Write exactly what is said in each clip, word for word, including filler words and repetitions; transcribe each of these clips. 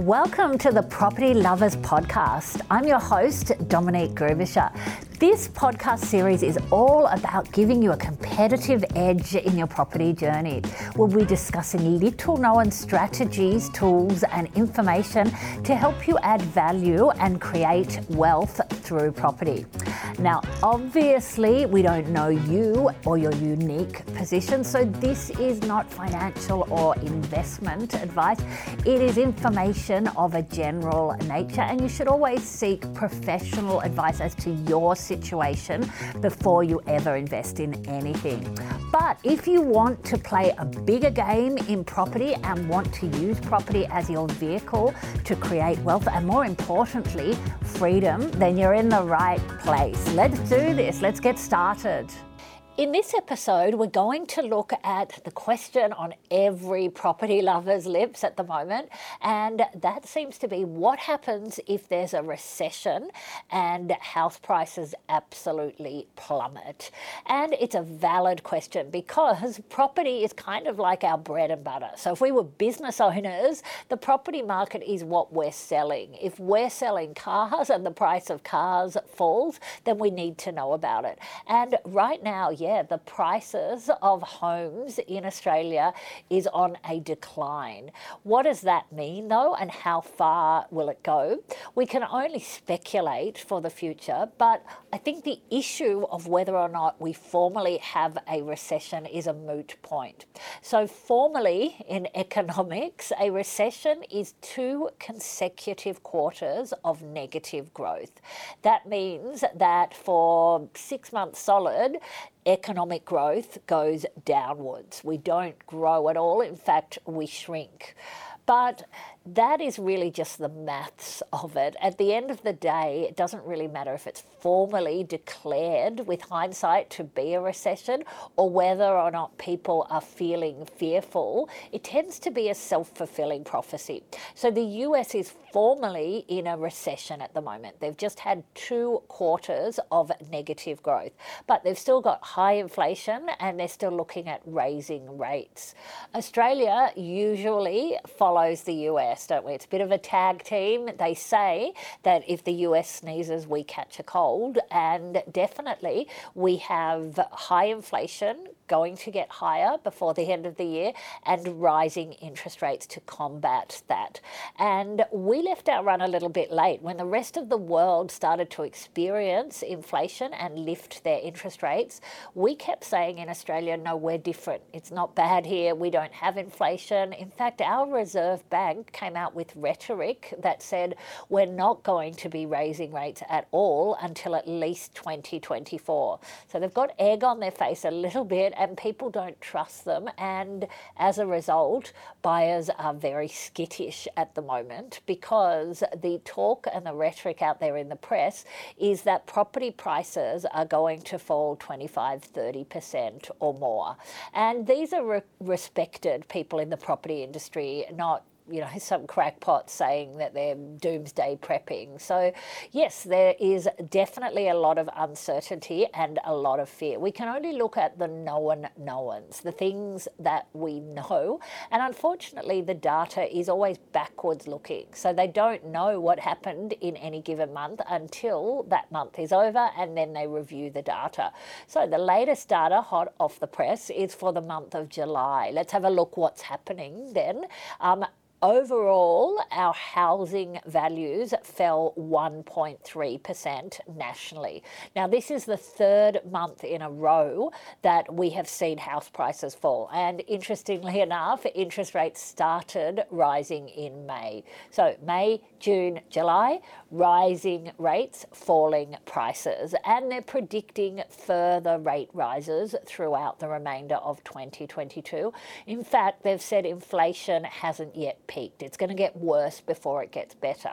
Welcome to the Property Lovers Podcast. I'm your host, Dominique Grubisher. This podcast series is all about giving you a competitive edge in your property journey. We'll be discussing little known strategies, tools, and information to help you add value and create wealth through property. Now, obviously, we don't know you or your unique position, so this is not financial or investment advice. It is information of a general nature, and you should always seek professional advice as to your situation before you ever invest in anything. But if you want to play a bigger game in property and want to use property as your vehicle to create wealth and, more importantly, freedom, then you're in the right place. Let's do this. Let's get started. In this episode, we're going to look at the question on every property lover's lips at the moment, and that seems to be what happens if there's a recession and house prices absolutely plummet. And it's a valid question because property is kind of like our bread and butter. So if we were business owners, the property market is what we're selling. If we're selling cars and the price of cars falls, then we need to know about it. And right now, yeah, the prices of homes in Australia is on a decline. What does that mean though, and how far will it go? We can only speculate for the future, but I think the issue of whether or not we formally have a recession is a moot point. So formally in economics, a recession is two consecutive quarters of negative growth. That means that for six months solid, economic growth goes downwards. We don't grow at all. In fact, we shrink. But that is really just the maths of it. At the end of the day, it doesn't really matter if it's formally declared with hindsight to be a recession or whether or not people are feeling fearful. It tends to be a self-fulfilling prophecy. So the U S is formally in a recession at the moment. They've just had two quarters of negative growth, but they've still got high inflation and they're still looking at raising rates. Australia usually follows the U S, don't we? It's a bit of a tag team. They say that if the U S sneezes, we catch a cold, and definitely we have high inflation going to get higher before the end of the year and rising interest rates to combat that. And we left our run a little bit late. When the rest of the world started to experience inflation and lift their interest rates, we kept saying in Australia, no, we're different. It's not bad here. We don't have inflation. In fact, our Reserve Bank came out with rhetoric that said we're not going to be raising rates at all until at least twenty twenty-four. So they've got egg on their face a little bit and people don't trust them. And as a result, buyers are very skittish at the moment because the talk and the rhetoric out there in the press is that property prices are going to fall twenty-five, thirty percent or more. And these are re- respected people in the property industry, not you know, some crackpots saying that they're doomsday prepping. So yes, there is definitely a lot of uncertainty and a lot of fear. We can only look at the known knowns, the things that we know. And unfortunately, the data is always backwards looking. So they don't know what happened in any given month until that month is over, and then they review the data. So the latest data hot off the press is for the month of July. Let's have a look what's happening then. Um, Overall, our housing values fell one point three percent nationally. Now, this is the third month in a row that we have seen house prices fall. And interestingly enough, interest rates started rising in May. So May, June, July, rising rates, falling prices. And they're predicting further rate rises throughout the remainder of twenty twenty-two. In fact, they've said inflation hasn't yet peaked. It's going to get worse before it gets better.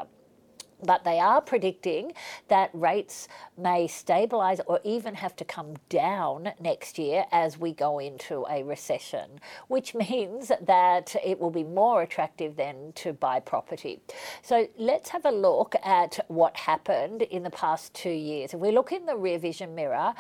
But they are predicting that rates may stabilise or even have to come down next year as we go into a recession, which means that it will be more attractive then to buy property. So let's have a look at what happened in the past two years. If we look in the rear vision mirror,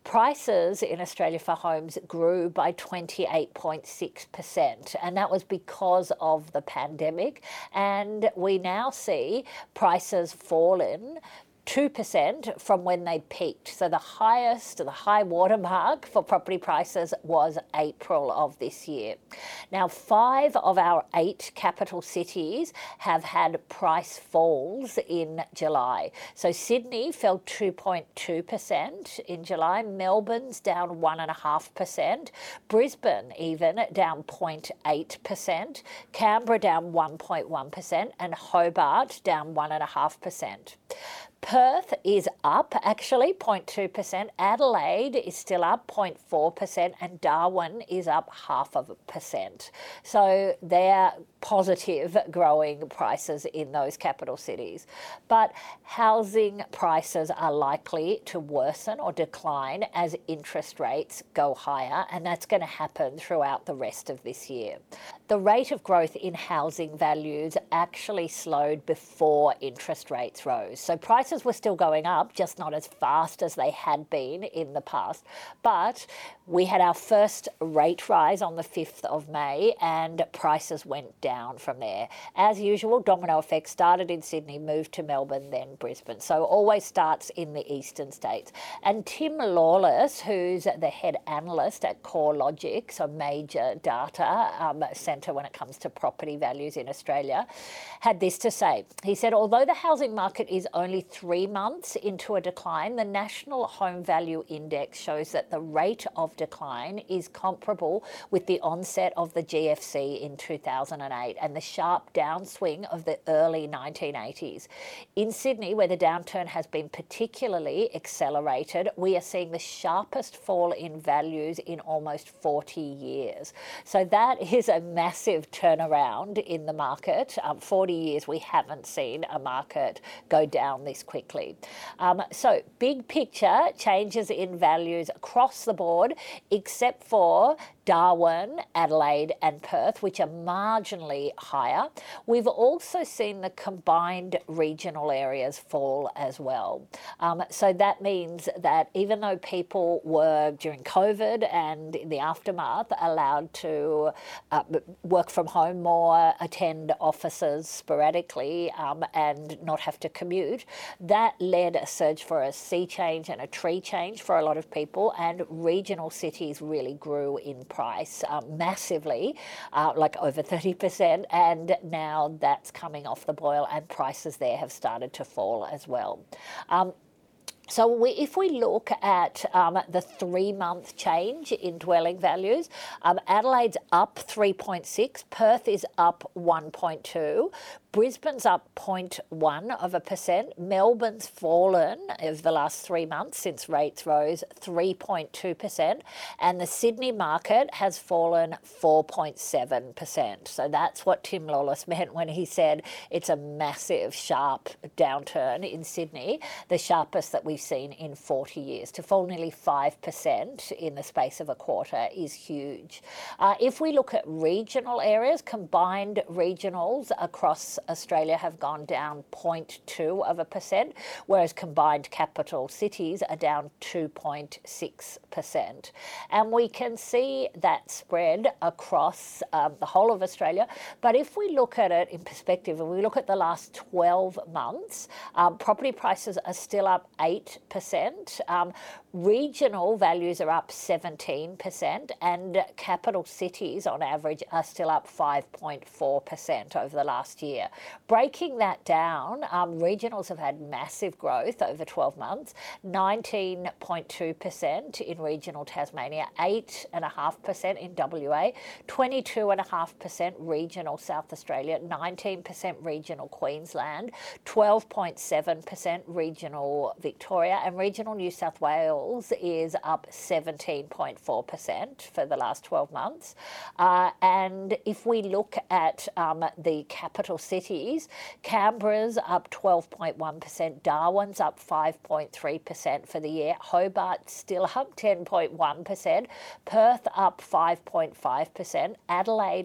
prices in Australia for homes grew by twenty-eight point six percent, and that was because of the pandemic. And we now see prices fallen two percent from when they peaked. So the highest, the high watermark for property prices was April of this year. Now, five of our eight capital cities have had price falls in July. So Sydney fell two point two percent in July, Melbourne's down one point five percent, Brisbane even down zero point eight percent, Canberra down one point one percent, and Hobart down one point five percent. Perth is up, actually, zero point two percent. Adelaide is still up, zero point four percent. And Darwin is up half of a percent. So they're positive growing prices in those capital cities. But housing prices are likely to worsen or decline as interest rates go higher, and that's going to happen throughout the rest of this year. The rate of growth in housing values actually slowed before interest rates rose. So prices were still going up, just not as fast as they had been in the past. But we had our first rate rise on the fifth of May, and prices went down from there. As usual, domino effect started in Sydney, moved to Melbourne, then Brisbane. So always starts in the eastern states. And Tim Lawless, who's the head analyst at CoreLogic, a major data um, centre when it comes to property values in Australia, had this to say. He said, although the housing market is only three months into a decline, the National Home Value Index shows that the rate of decline is comparable with the onset of the G F C in two thousand eight and the sharp downswing of the early nineteen eighties. In Sydney, where the downturn has been particularly accelerated, we are seeing the sharpest fall in values in almost forty years. So that is a massive turnaround in the market. Um, forty years we haven't seen a market go down this quickly. Um, so big picture changes in values across the board, except for Darwin, Adelaide and Perth, which are marginally higher. We've also seen the combined regional areas fall as well. Um, so that means that even though people were, during COVID and in the aftermath, allowed to uh, work from home more, attend offices sporadically um, and not have to commute, that led a surge for a sea change and a tree change for a lot of people, and regional cities really grew in price um, massively, uh, like over thirty percent, and now that's coming off the boil and prices there have started to fall as well. Um, So we, if we look at um, the three-month change in dwelling values, um, Adelaide's up three point six, Perth is up one point two, Brisbane's up zero point one of a percent, Melbourne's fallen over the last three months since rates rose three point two percent, and the Sydney market has fallen four point seven percent. So that's what Tim Lawless meant when he said it's a massive, sharp downturn in Sydney, the sharpest that we've seen in forty years. To fall nearly five percent in the space of a quarter is huge. Uh, if we look at regional areas, combined regionals across Australia have gone down zero point two of a percent, whereas combined capital cities are down two point six percent. And we can see that spread across um, the whole of Australia. But if we look at it in perspective, and we look at the last twelve months, um, property prices are still up eight percent. Um, regional values are up seventeen percent, and capital cities on average are still up five point four percent over the last year. Breaking that down, um, regionals have had massive growth over twelve months, nineteen point two percent in regional Tasmania, eight point five percent in W A, twenty-two point five percent regional South Australia, nineteen percent regional Queensland, twelve point seven percent regional Victoria, and regional New South Wales is up seventeen point four percent for the last twelve months. Uh, and if we look at um, the capital cities, Canberra's up twelve point one percent, Darwin's up five point three percent for the year, Hobart still up ten point one percent, Perth up five point five percent, Adelaide up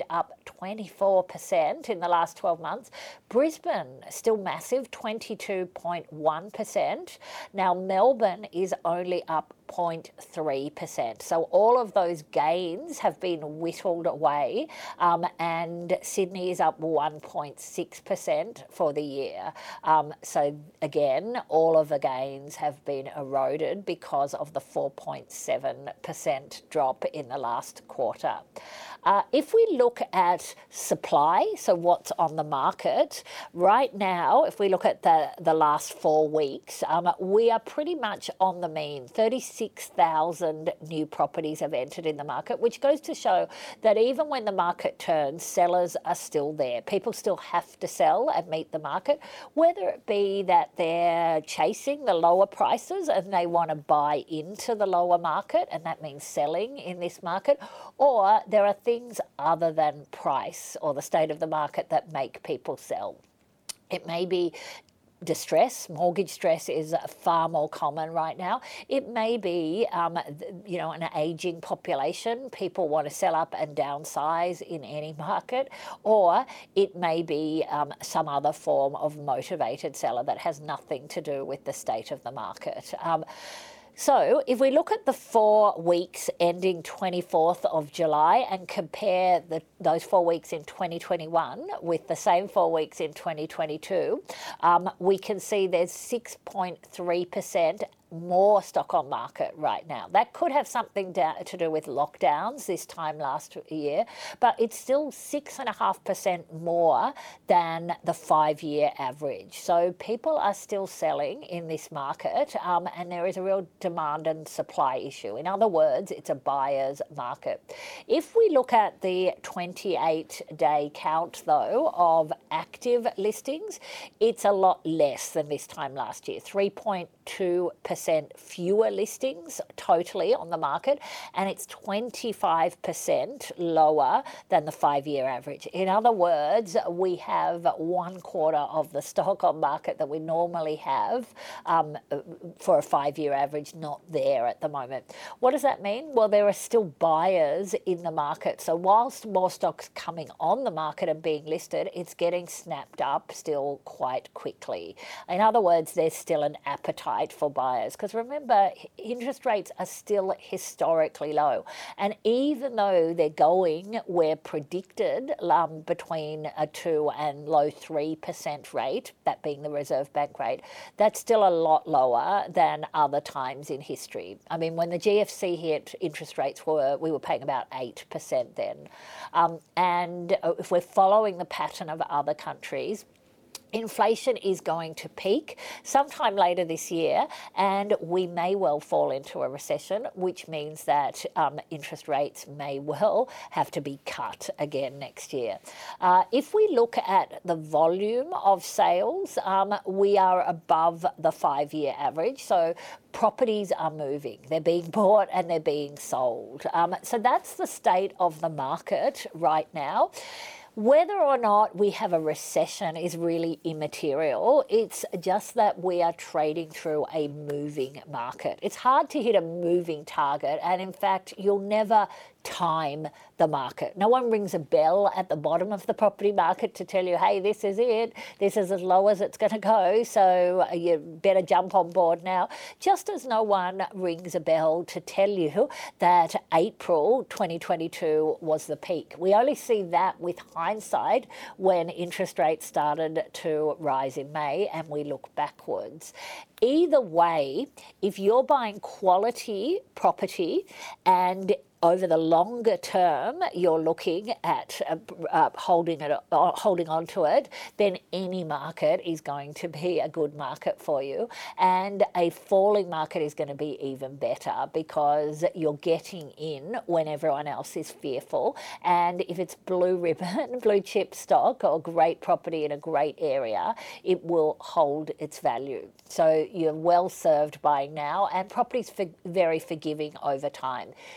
twenty-four percent in the last twelve months. Brisbane, still massive, twenty-two point one percent. Now, Melbourne is only up zero point three percent. So all of those gains have been whittled away, um, and Sydney is up one point six percent for the year. Um, so again, all of the gains have been eroded because of the four point seven percent drop in the last quarter. Uh, if we look at supply, so what's on the market, right now, if we look at the, the last four weeks, um, we are pretty much on the mean. thirty-six thousand new properties have entered in the market, which goes to show that even when the market turns, sellers are still there. People still have to sell and meet the market, whether it be that they're chasing the lower prices and they want to buy into the lower market, and that means selling in this market, or there are things other than price or the state of the market that make people sell. It may be distress. Mortgage stress is far more common right now. It may be, um, you know, an aging population. People want to sell up and downsize in any market, or it may be um, some other form of motivated seller that has nothing to do with the state of the market. Um, So if we look at the four weeks ending twenty-fourth of July and compare the, those four weeks in twenty twenty-one with the same four weeks in twenty twenty-two, um, we can see there's six point three percent more stock on market right now. That could have something to do with lockdowns this time last year, but it's still six and a half percent more than the five-year average. So people are still selling in this market, um, and there is a real demand and supply issue. In other words, it's a buyer's market. If we look at the twenty-eight day count, though, of active listings, it's a lot less than this time last year, three point two percent fewer listings totally on the market, and it's twenty-five percent lower than the five-year average. In other words, we have one quarter of the stock on market that we normally have um, for a five-year average not there at the moment. What does that mean? Well, there are still buyers in the market. So whilst more stock's coming on the market and being listed, it's getting snapped up still quite quickly. In other words, there's still an appetite for buyers. Because remember, interest rates are still historically low. And even though they're going where predicted, um, between a two and low three percent rate, that being the Reserve Bank rate, that's still a lot lower than other times in history. I mean, when the G F C hit, interest rates were, we were paying about eight percent then. Um, and if we're following the pattern of other countries, inflation is going to peak sometime later this year, and we may well fall into a recession, which means that um, interest rates may well have to be cut again next year. Uh, if we look at the volume of sales, um, we are above the five-year average. So properties are moving. They're being bought and they're being sold. Um, so that's the state of the market right now. Whether or not we have a recession is really immaterial. It's just that we are trading through a moving market. It's hard to hit a moving target, and in fact, you'll never time the market. No one rings a bell at the bottom of the property market to tell you, hey, this is it. This is as low as it's going to go, so you better jump on board now. Just as no one rings a bell to tell you that April twenty twenty-two was the peak. We only see that with hindsight when interest rates started to rise in May and we look backwards. Either way, if you're buying quality property and over the longer term, you're looking at uh, uh, holding it, uh, holding on to it, then any market is going to be a good market for you. And a falling market is going to be even better because you're getting in when everyone else is fearful. And if it's blue ribbon, blue chip stock or great property in a great area, it will hold its value. So you're well served buying now, and property's for very forgiving over time. If you're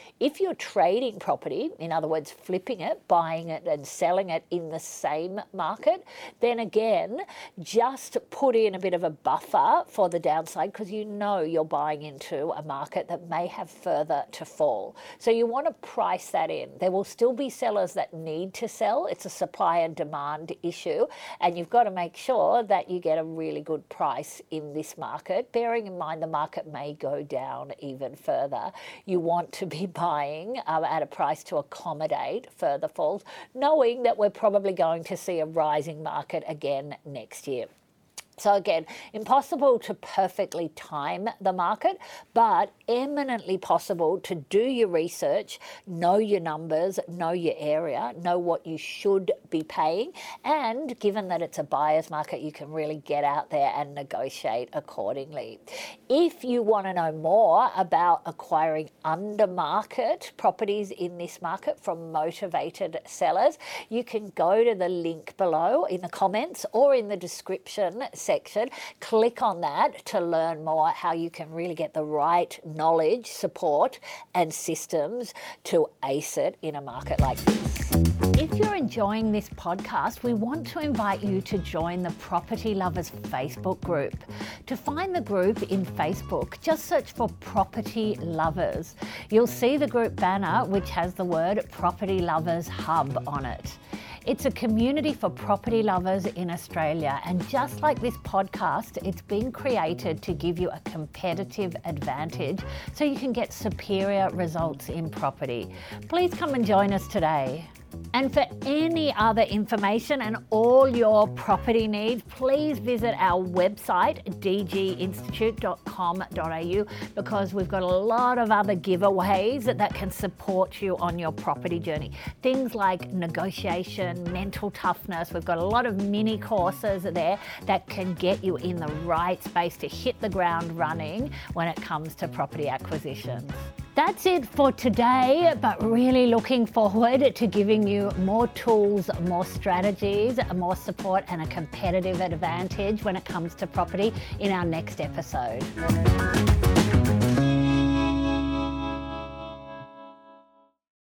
you're trading property, in other words, flipping it, buying it and selling it in the same market, then again, just put in a bit of a buffer for the downside, because you know you're buying into a market that may have further to fall. So you want to price that in. There will still be sellers that need to sell. It's a supply and demand issue, and you've got to make sure that you get a really good price in this market, bearing in mind the market may go down even further. You want to be buying um, at a price to accommodate further falls, knowing that we're probably going to see a rising market again next year. So again, impossible to perfectly time the market, but eminently possible to do your research, know your numbers, know your area, know what you should be paying, and given that it's a buyer's market, you can really get out there and negotiate accordingly. If you want to know more about acquiring under market properties in this market from motivated sellers, you can go to the link below in the comments or in the description section. Click on that to learn more how you can really get the right knowledge, support and systems to ace it in a market like this. If you're enjoying this podcast, we want to invite you to join the Property Lovers Facebook group. To find the group in Facebook, just search for Property Lovers. You'll see the group banner which has the word Property Lovers Hub on it. It's a community for property lovers in Australia, and just like this podcast, it's been created to give you a competitive advantage so you can get superior results in property. Please come and join us today. And for any other information and all your property needs, please visit our website, d g institute dot com dot a u, because we've got a lot of other giveaways that can support you on your property journey. Things like negotiation, mental toughness. We've got a lot of mini courses there that can get you in the right space to hit the ground running when it comes to property acquisitions. That's it for today, but really looking forward to giving you more tools, more strategies, more support and a competitive advantage when it comes to property in our next episode.